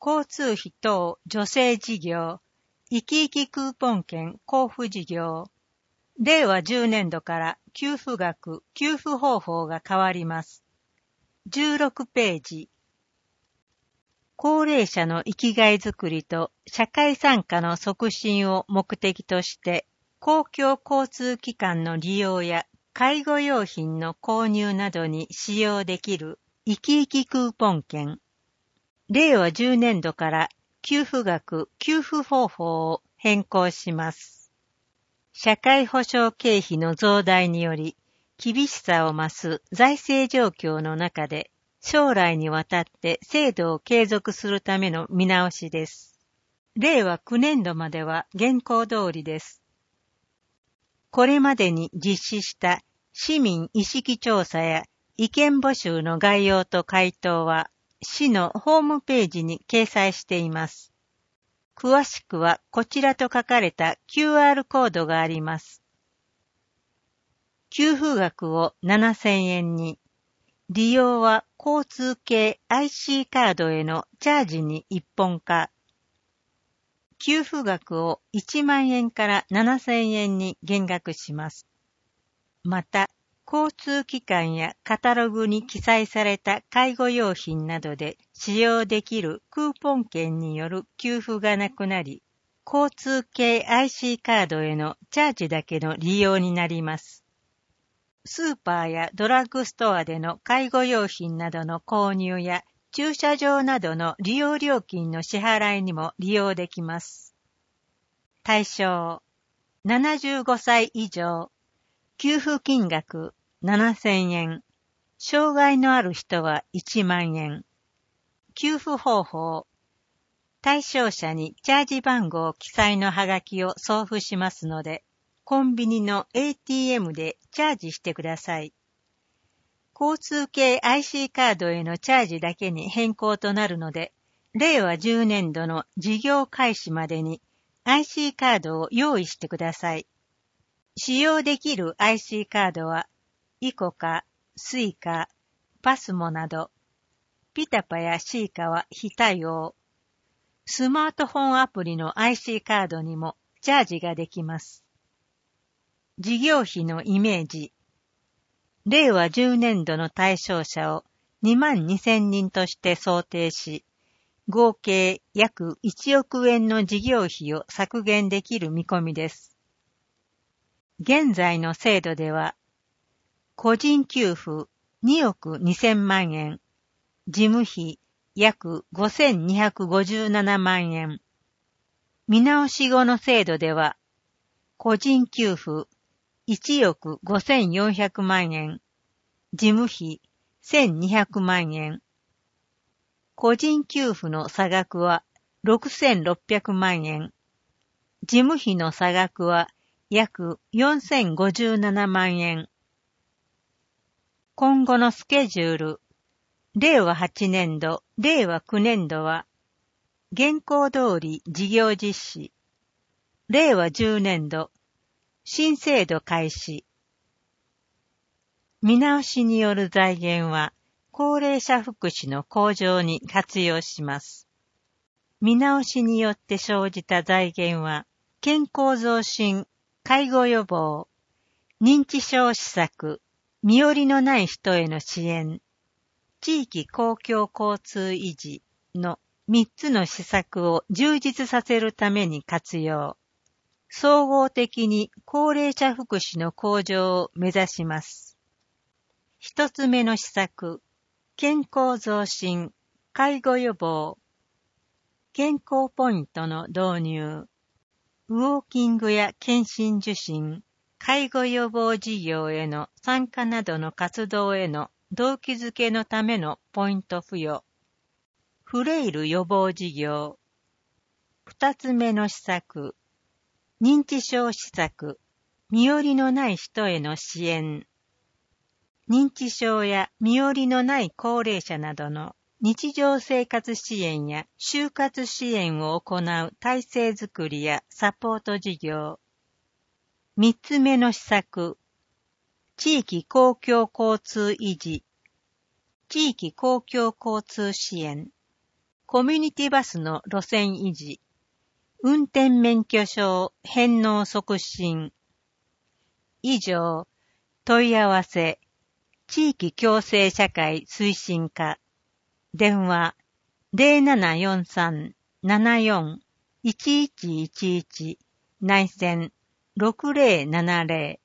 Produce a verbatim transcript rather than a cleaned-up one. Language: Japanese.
交通費等助成事業、生き生きクーポン券交付事業。れいわじゅうねんどから給付額、給付方法が変わります。じゅうろくページ。高齢者の生きがいづくりと社会参加の促進を目的として、公共交通機関の利用や介護用品の購入などに使用できる生き生きクーポン券。れいわじゅうねんどから給付額、給付方法を変更します。社会保障経費の増大により、厳しさを増す財政状況の中で、将来にわたって制度を継続するための見直しです。れいわきゅうねんどまでは現行通りです。これまでに実施した市民意識調査や意見募集の概要と回答は、市のホームページに掲載しています。詳しくはこちらと書かれた キューアール コードがあります。給付額をななせんえんに、利用は交通系 アイシー カードへのチャージに一本化。給付額をいちまんえんからななせんえんに減額します。また、交通機関やカタログに記載された介護用品などで使用できるクーポン券による給付がなくなり、交通系 アイシー カードへのチャージだけの利用になります。スーパーやドラッグストアでの介護用品などの購入や駐車場などの利用料金の支払いにも利用できます。対象、ななじゅうごさい以上、給付金額ななせんえん、障害のある人はいちまんえん。給付方法、対象者にチャージ番号記載のハガキを送付しますので、コンビニの エーティーエム でチャージしてください。交通系 アイシー カードへのチャージだけに変更となるので、れいわじゅうねんどの事業開始までに アイシー カードを用意してください。使用できる アイシー カードは、イコカ、スイカ、パスモなど、ピタパやシーカは非対応。スマートフォンアプリの アイシー カードにもチャージができます。事業費のイメージ。れいわじゅうねんどの対象者をにまんにせんにんとして想定し、合計約いちおくえんの事業費を削減できる見込みです。現在の制度では、個人給付におくにせんまんえん、事務費約ごせんにひゃくごじゅうななまんえん。見直し後の制度では、個人給付いちおくごせんよんひゃくまんえん、事務費せんにひゃくまんえん。個人給付の差額はろくせんろっぴゃくまんえん。事務費の差額は約よんせんごじゅうななまんえん。今後のスケジュール、れいわはちねんど、れいわきゅうねんどは、現行通り事業実施、れいわじゅうねんど、新制度開始。見直しによる財源は、高齢者福祉の向上に活用します。見直しによって生じた財源は、健康増進、介護予防、認知症施策、身寄りのない人への支援、地域公共交通維持のみっつの施策を充実させるために活用。総合的に高齢者福祉の向上を目指します。一つ目の施策、健康増進、介護予防、健康ポイントの導入、ウォーキングや検診受診、介護予防事業への参加などの活動への動機づけのためのポイント付与、フレイル予防事業、二つ目の施策、認知症施策、身寄りのない人への支援、認知症や身寄りのない高齢者などの日常生活支援や就活支援を行う体制づくりやサポート事業。三つ目の施策、地域公共交通維持、地域公共交通支援、 コミュニティバスの路線維持、運転免許証返納促進。以上、問い合わせ、地域共生社会推進課、電話 ゼロななよんさん ななよん いちいちいちいち 内線ろくゼロななゼロ